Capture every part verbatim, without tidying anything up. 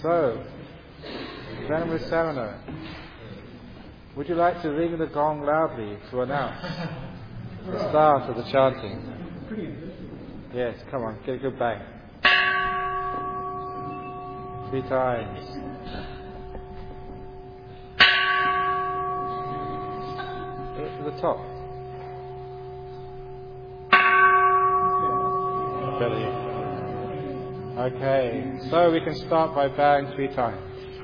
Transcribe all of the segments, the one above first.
So, Venerable Samana, would you like to ring the gong loudly to announce the start of the chanting? Yes, come on, get a good bang. Three times. To the top. Belly. Okay, so we can start by bowing three times.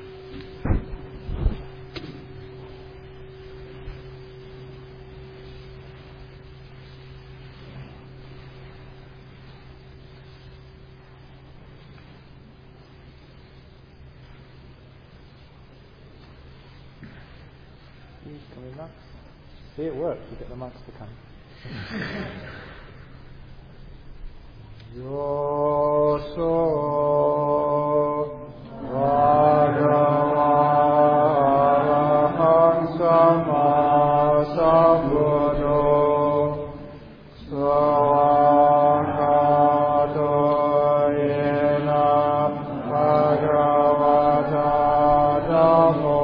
Please come in, monks. See, it works. You get the monks to come. Yoso Bhagavārahaṁ Sammasambuddho Svākhato yena Bhagavata Dhammo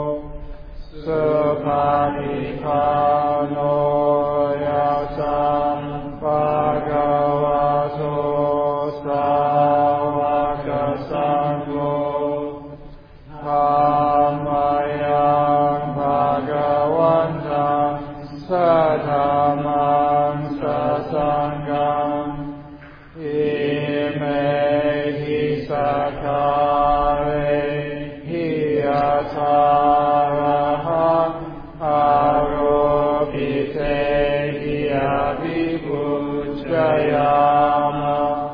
Supatipano Yasam Bhagavato Sāvaka Sangho Dhammayang Bhagavantam Sadhamam Sasangham Ime hi sakare hi ataraham aropite hi abhibhujayama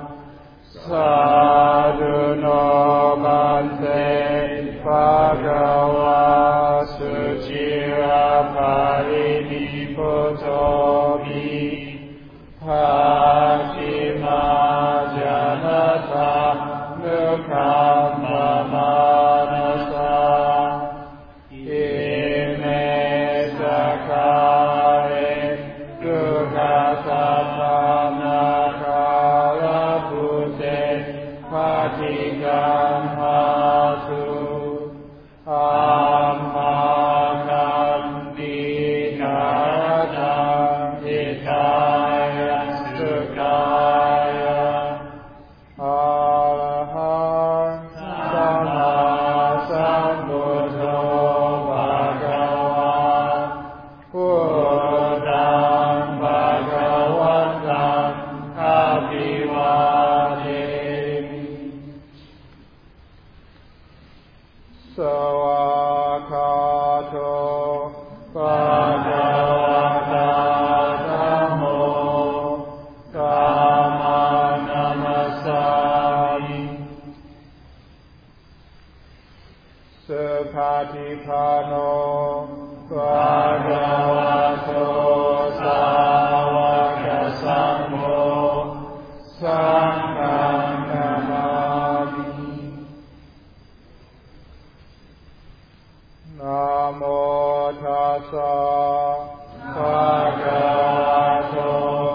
sadhuno bhante bhagava sucira pariniputomi Hātima janata nukhamma manasa ime sakare dukkhasapanakala bhute patigam hasu ammakam dikaratam hitaya sukaya araham sammasambuddho bhagava buddham bhagavatam abhivademi Svākhato bhagavata Dhammo Dhammam namasami Supatipano bhagavato Sāvaka Sangho Sangham namami Namo tassa bhagavato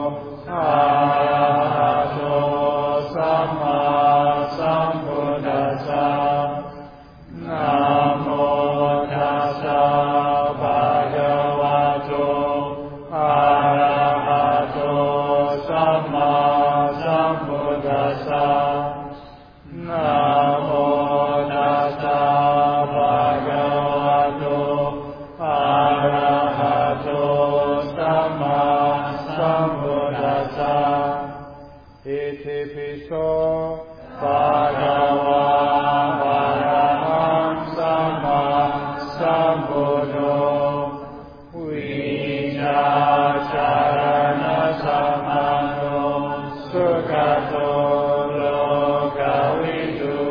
arahato samma sambuddhassa Namo tassa bhagavato arahato samma sambuddhassa Namo tassa bhagavato arahato samma sambuddhassa Iti piso bhagava varaham samma sambuddho Vijacharana samano sukhato lokavidu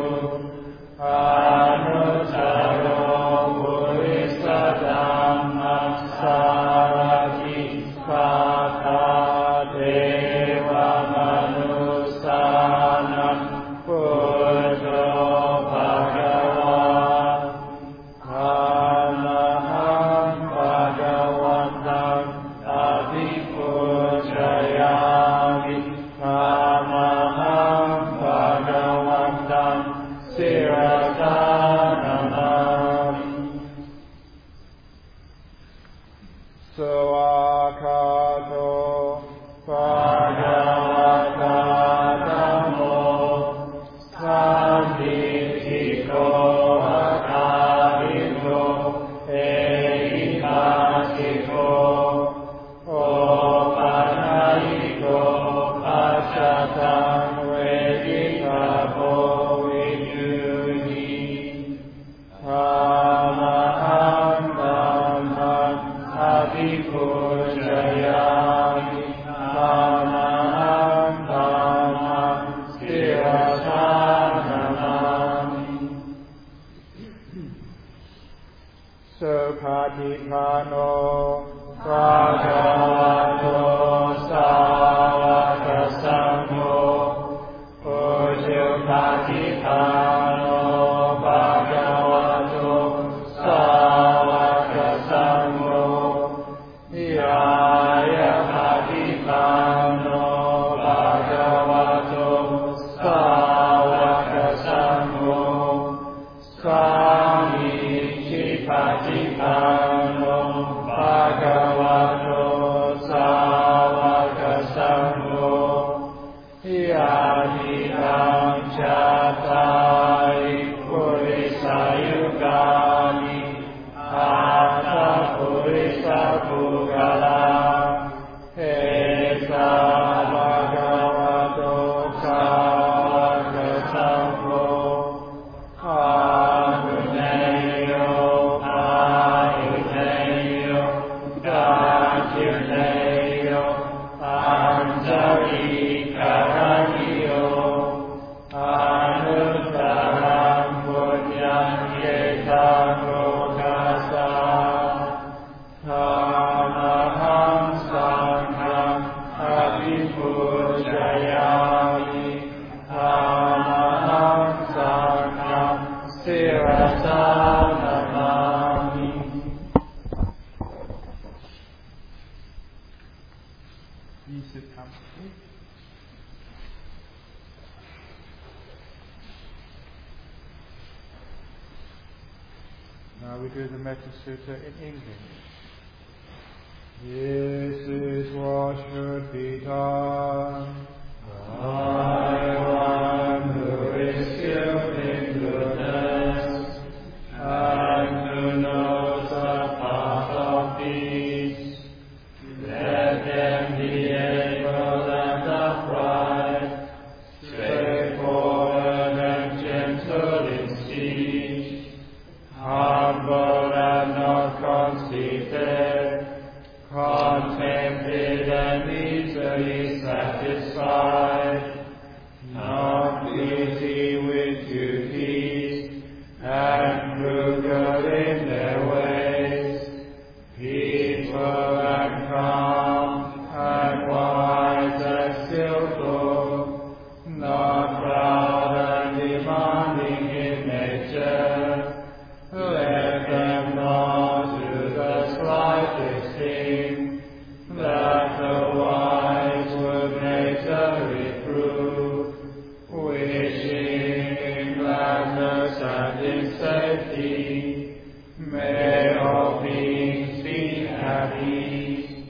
Anuttaro Buddhisadhamma sarati pata deva manusanam Buddho Bhagava Anaham Bhagavatam Abhipujayami Amaham Bhagavatam Sirata Now we do the Metta Sutta in English. This is what should be done by one who is skilled in goodness and who knows the path of peace. Let them be able and upright, straightforward and gentle in speech, humble and not conceited, contented and easily satisfied, not busy with duties, and frugal in their ways, peaceful and calm, and wise and skillful, not proud and demanding in nature. Let them not do the slightest thing that the wise would later reprove, wishing in gladness and in safety. May all beings be at ease.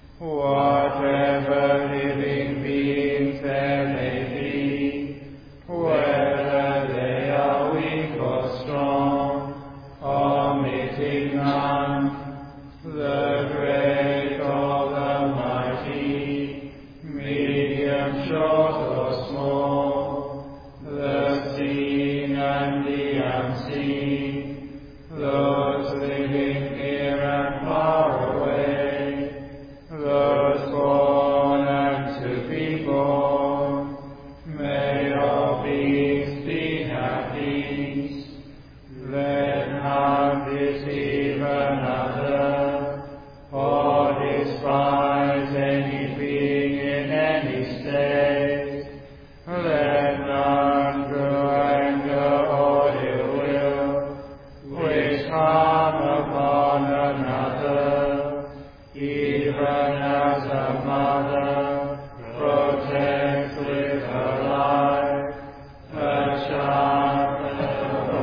Whatever living beings there may be, whether they are weak or strong, omitting none, the great or the mighty, medium, short or small, the seen and the unseen, those living near and far away, those born and to be born, may all beings be at ease. Let none deceive another, or despise any being in any state. Let none grow anger or ill will, wish harm upon another, even as a mother protects with her life her child.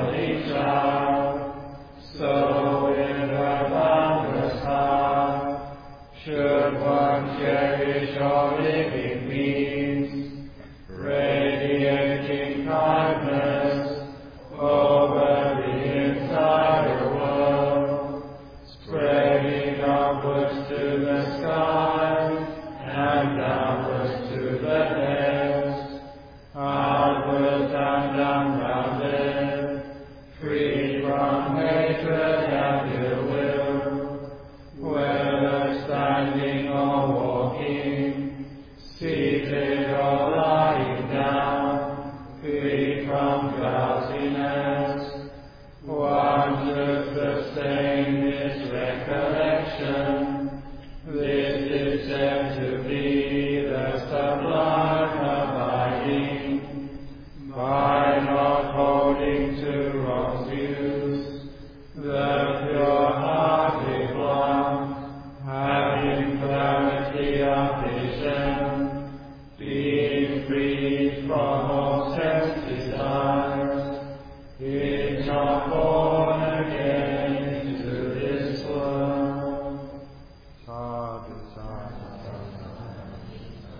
to wrong views, the pure hearted one, having clarity of vision, being free from all sense desires, being not born again into this world. Sadhu, sadhu, sadhu.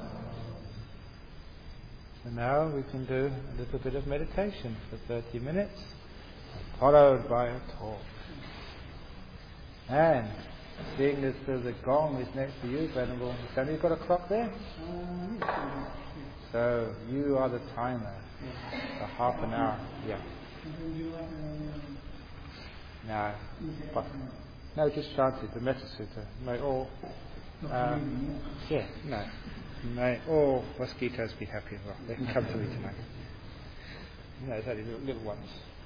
So now we can do a little bit of meditation for thirty minutes, followed by a talk. And seeing as though the gong is next to you, Venerable, have you got a clock there? So you are the timer for half an hour. Yeah. No, but, no, just chant it, the Metta Sutta. May all, um, yeah, no. May all mosquitoes be happy as well. They can come to me tonight. No, it's only little, little ones.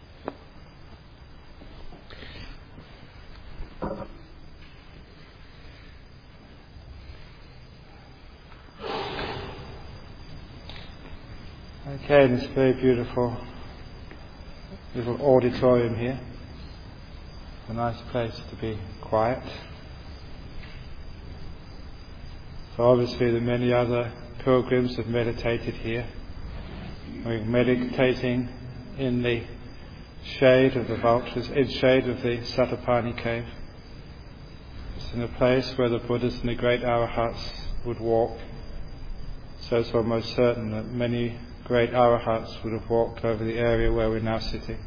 Okay, in this very beautiful little auditorium here, a nice place to be quiet. So obviously the many other pilgrims have meditated here. We're meditating in the shade of the vultures, in shade of the Satapani cave. It's in a place where the Buddhas and the great Arahats would walk. So it's almost certain that many great Arahats would have walked over the area where we're now sitting.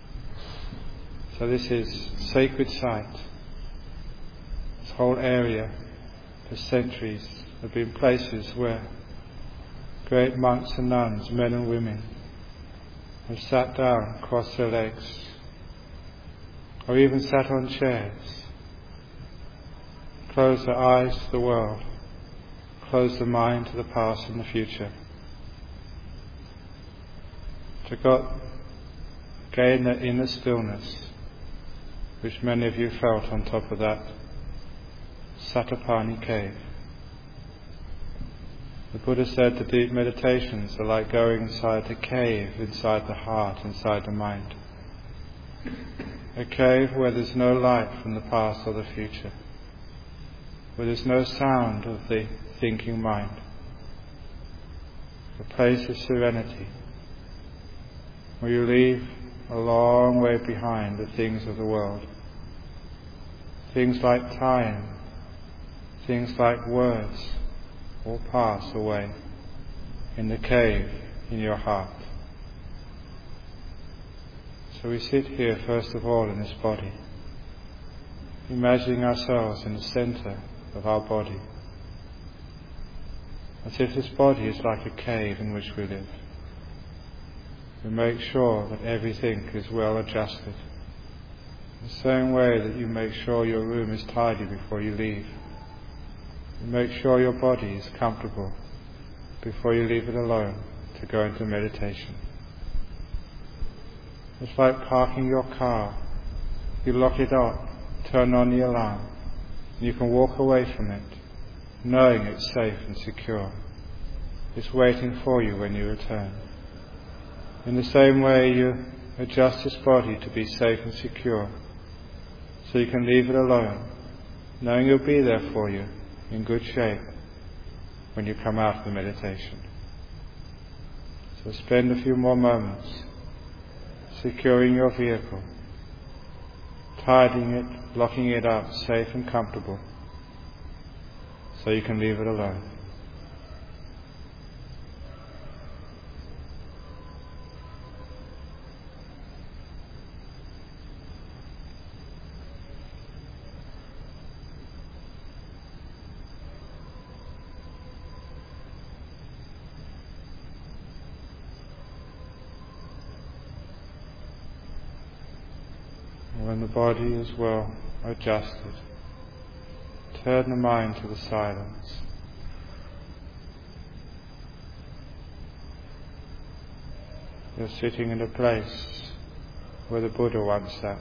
So this is sacred site. This whole area for centuries have been places where great monks and nuns, men and women, have sat down, crossed their legs, or even sat on chairs, closed their eyes to the world, closed their mind to the past and the future, to got, gain that inner stillness which many of you felt on top of that Satapani cave. The Buddha said the deep meditations are like going inside the cave, inside the heart, inside the mind. A cave where there's no light from the past or the future, where there's no sound of the thinking mind. A place of serenity, where you leave a long way behind the things of the world. Things like time, things like words, all pass away in the cave in your heart. So we sit here first of all in this body, imagining ourselves in the center of our body, as if this body is like a cave in which we live. We make sure that everything is well adjusted, the same way that you make sure your room is tidy before you leave. You make sure your body is comfortable before you leave it alone to go into meditation. It's like parking your car. You lock it up, turn on the alarm, and you can walk away from it, knowing it's safe and secure. It's waiting for you when you return. In the same way, you adjust this body to be safe and secure, so you can leave it alone, knowing it'll be there for you in good shape when you come out of the meditation. So spend a few more moments securing your vehicle, tidying it, locking it up safe and comfortable, so you can leave it alone. When the body is well adjusted, turn the mind to the silence. You're sitting in a place where the Buddha once sat.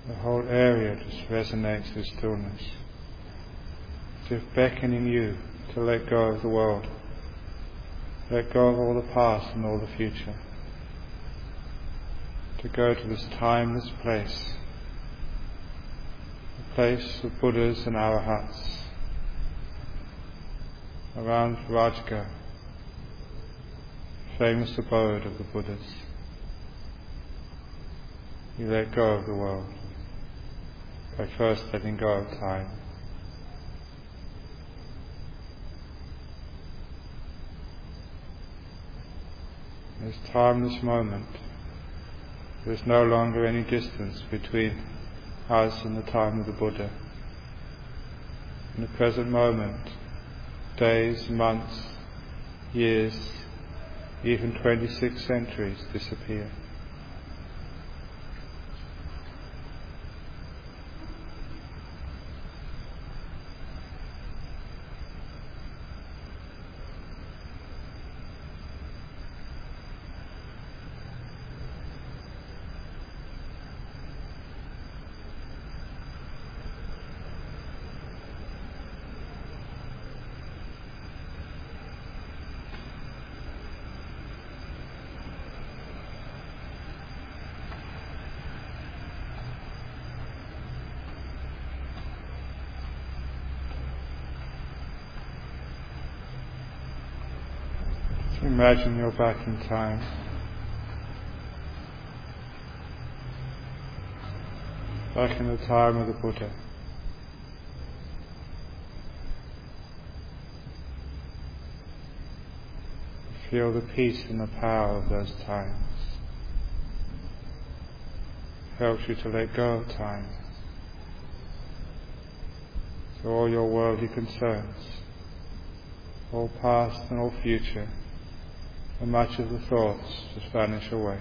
The whole area just resonates with stillness, as if beckoning you to let go of the world, let go of all the past and all the future, to go to this timeless place, the place of Buddhas and Arahats, around Rajgarh, famous abode of the Buddhas. You let go of the world by first letting go of time. In this timeless moment, there is no longer any distance between us and the time of the Buddha. In the present moment, days, months, years, even twenty-six centuries disappear. Imagine you're back in time. Back in the time of the Buddha. Feel the peace and the power of those times. Helps you to let go of time. So all your worldly concerns, all past and all future, and much of the thoughts just vanish away.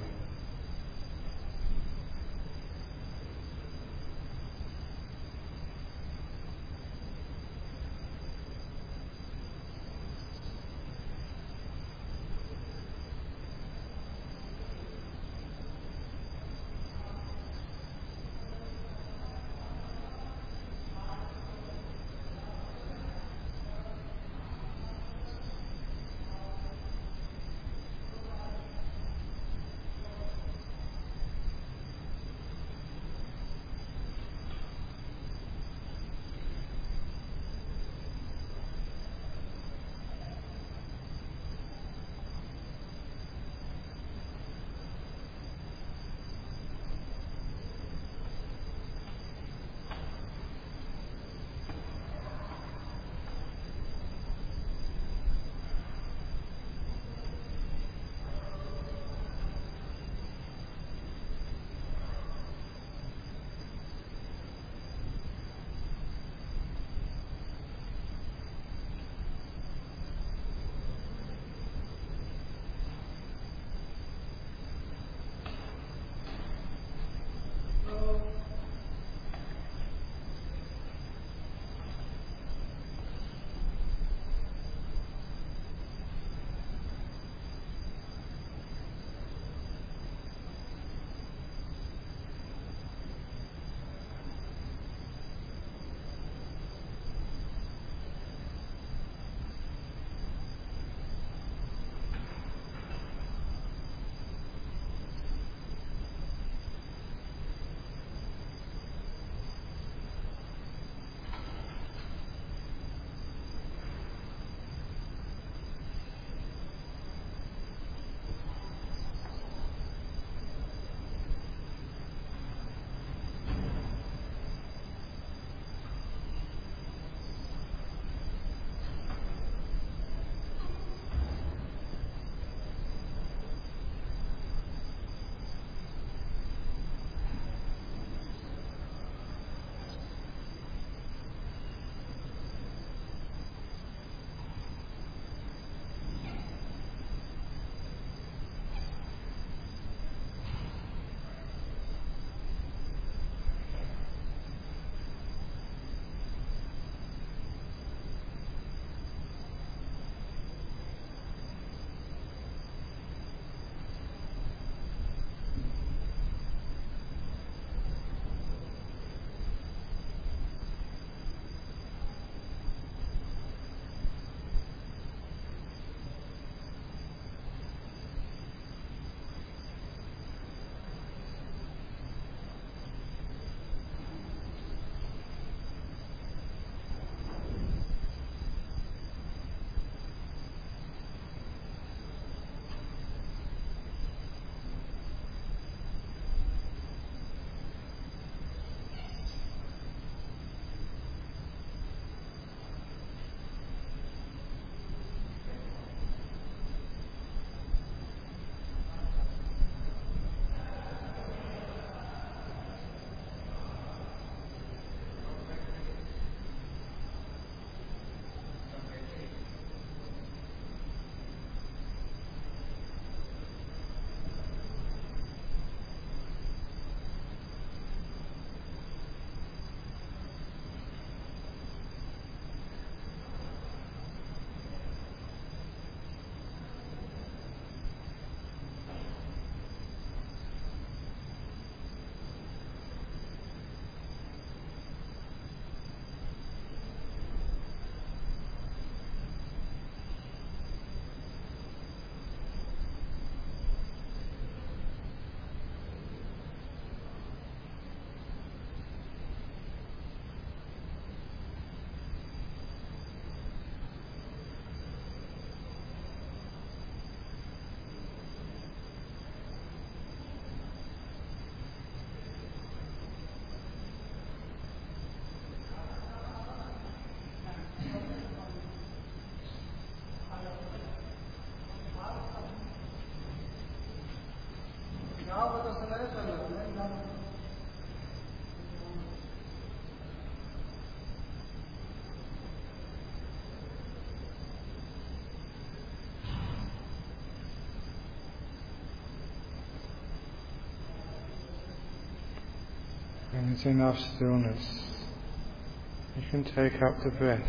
When there's enough stillness, you can take up the breath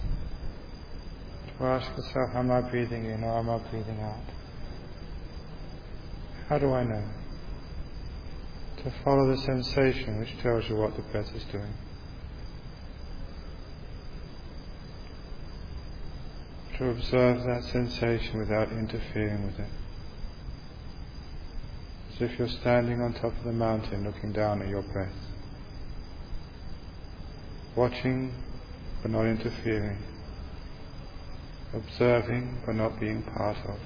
to ask yourself, am I breathing in or am I breathing out? How do I know? To follow the sensation which tells you what the breath is doing. To observe that sensation without interfering with it. As if you're standing on top of the mountain looking down at your breath. Watching but not interfering. Observing but not being part of.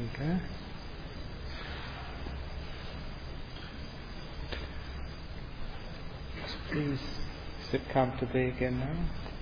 you go. Please sit comfortably again now.